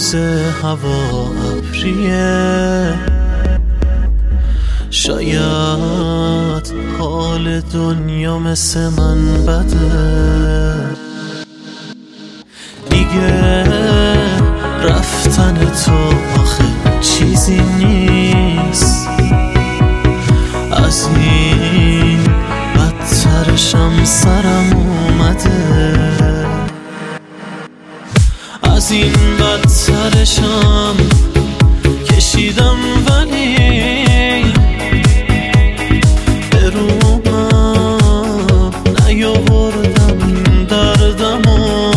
روز هوا ابریه، شاید حال دنیا مثل من بده، دیگه رفتن تو آخه چیزی نیست، از این بدترشم سرم اومده، از این بدترشم کشیدم ولی به رومم نیاوردم دردمو،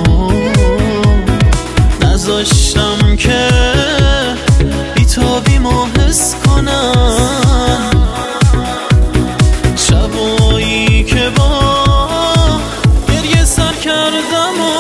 نذاشتم که بیتابیمو حس کنم، شبایی که با گریه سر کردم و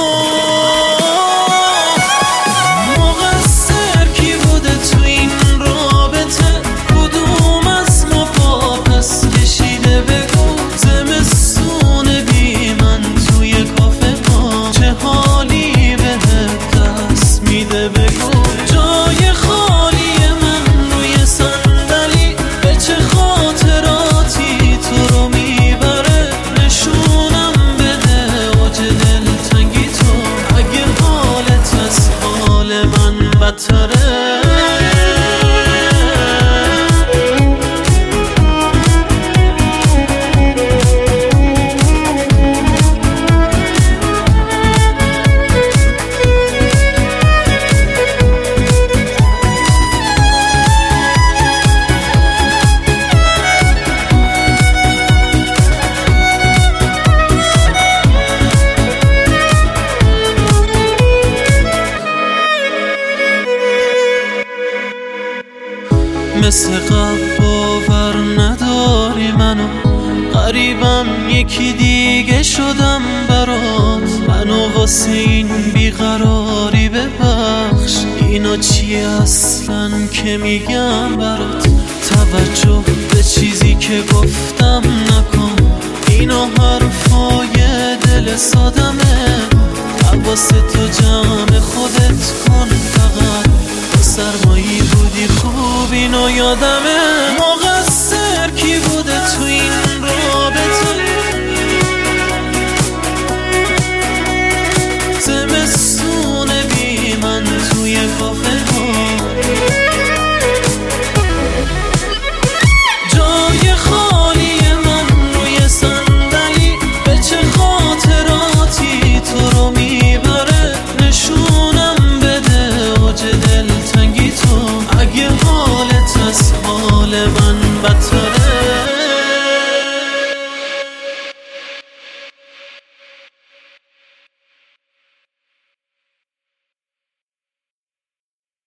مقصر کی بوده تو این رابطه، کدوم از ما پا پس کشیده بگو، زمستون بی من توی کافه ها چه حالی بهت دست میده بگو، جای خالی من روی صندلی به چه خاطراتی تو رو میبره، نشونم بده اوج دلتنگی تو اگه حالت از حال من بدتره. مثل قبل باور نداری منو، غریبم یکی دیگه شدم برات، منو واسه این بیقراری ببخش، اینا چیه اصلا که میگم برات، توجه به چیزی که گفتم نکن، اینا حرفای دل سادمه، حواست تو جمع خودت کن، فقط سرمایی بودی خوب اینو یادمه، موقع